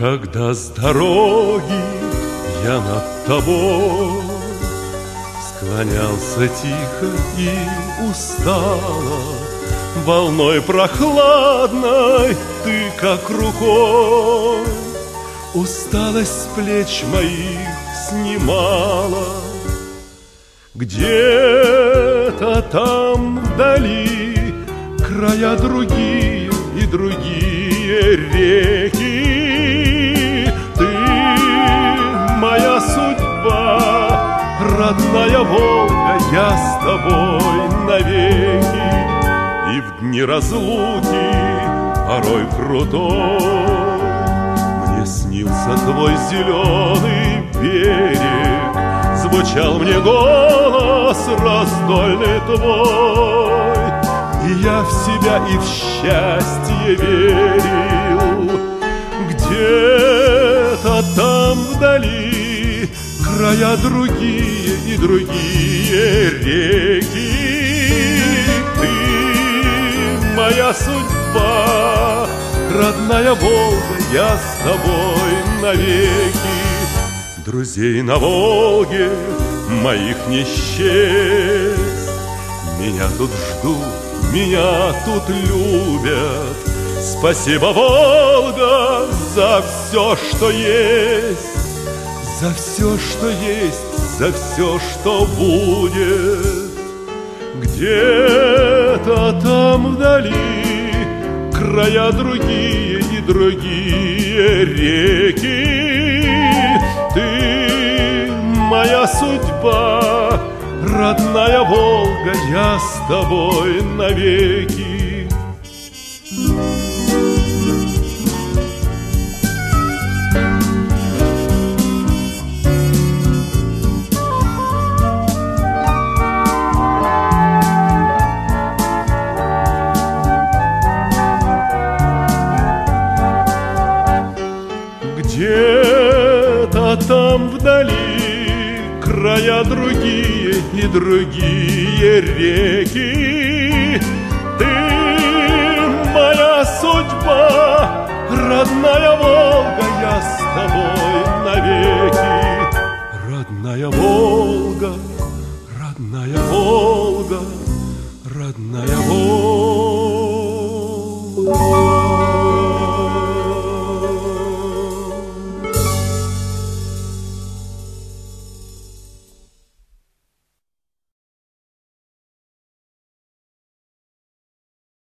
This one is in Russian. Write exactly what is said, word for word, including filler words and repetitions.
Когда с дороги я над тобой склонялся тихо и устало, волной прохладной ты как рукой усталость с плеч моих снимала. Где-то там вдали края другие и другие реки. Ты моя судьба, родная Волга, я с тобой навеки. И в дни разлуки порой крутой мне снился твой зеленый берег, звучал мне голос раздольный твой, и я в себя и в счастье верил. Где-то там вдали края другие и другие реки. Ты моя судьба, родная Волга, я с тобой навеки. Друзей на Волге моих не счесть, меня тут ждут, меня тут любят. Спасибо, Волга, за все, что есть, за все, что есть, за все, что будет. Где-то там вдали края другие и другие реки. Ты моя судьба, родная Волга, я с тобой навеки. Где-то там вдали края другие и другие реки. Ты моя судьба, родная Волга, я с тобой навеки. Родная Волга, родная Волга, родная Волга.